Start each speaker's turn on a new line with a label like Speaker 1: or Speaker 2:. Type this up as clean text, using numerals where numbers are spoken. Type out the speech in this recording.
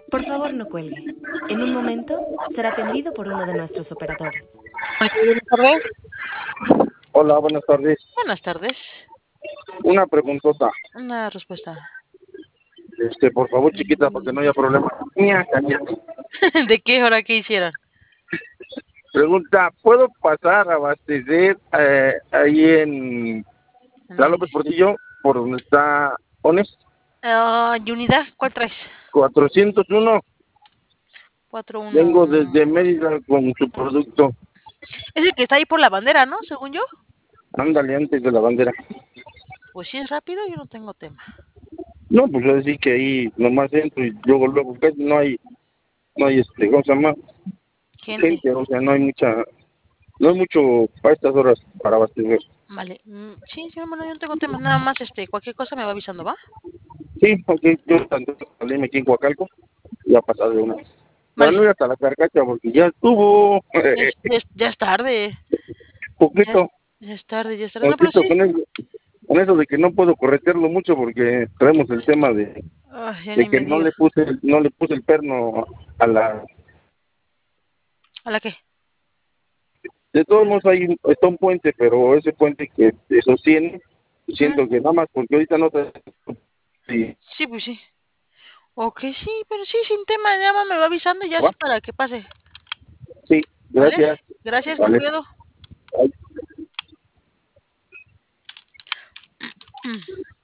Speaker 1: Por favor, no cuelgue. En un momento será atendido por uno de nuestros operadores.
Speaker 2: Buenas tardes.
Speaker 3: Hola, buenas tardes.
Speaker 2: Buenas tardes.
Speaker 3: Una preguntota.
Speaker 2: Una respuesta.
Speaker 3: Por favor, chiquita, para que no haya problema. Cállate.
Speaker 2: ¿De qué hora qué hicieron?
Speaker 3: Pregunta, ¿puedo pasar a abastecer ahí en la
Speaker 2: ¿Dónde?
Speaker 3: López Portillo, por donde está Ones?
Speaker 2: ¿Y unidad? ¿Cuál traes?
Speaker 3: 401.
Speaker 2: 4-1.
Speaker 3: Vengo desde Mérida con su producto.
Speaker 2: Es el que está ahí por la bandera, ¿no? Según yo.
Speaker 3: Ándale, antes de la bandera.
Speaker 2: Pues si es rápido, yo no tengo tema.
Speaker 3: No, pues yo decir que ahí nomás entro y luego, casi no hay, ¿cómo se llama?
Speaker 2: Gente.
Speaker 3: O sea, no hay mucho para estas horas para abastecer.
Speaker 2: Vale. Sí, bueno, yo no tengo tema. Nada más, cualquier cosa me va avisando, ¿va?
Speaker 3: Sí, porque yo tanto salí aquí en Coacalco y a pasar de una vez. Pero
Speaker 2: Vale.
Speaker 3: no ir hasta la carcacha porque ya estuvo
Speaker 2: Ya es tarde.
Speaker 3: poquito,
Speaker 2: Ya es tarde, ya es tarde. No, pero
Speaker 3: poquito
Speaker 2: sí.
Speaker 3: con eso de que no puedo corretearlo mucho porque traemos el tema
Speaker 2: Ay, ya
Speaker 3: de
Speaker 2: ni
Speaker 3: que
Speaker 2: me digas.
Speaker 3: no le puse el perno a la.
Speaker 2: ¿A la qué?
Speaker 3: De todos modos está un puente, pero ese puente que se sostiene, siento que nada más porque ahorita no te. Sí,
Speaker 2: Sí, pues sí. Ok, sí, pero sí, sin tema. Nada más me va avisando y ya
Speaker 3: ¿va?
Speaker 2: sí para que pase.
Speaker 3: Sí,
Speaker 2: ¿Vale?
Speaker 3: gracias.
Speaker 2: Gracias, con
Speaker 3: Vale.
Speaker 2: cuidado.
Speaker 3: Bye.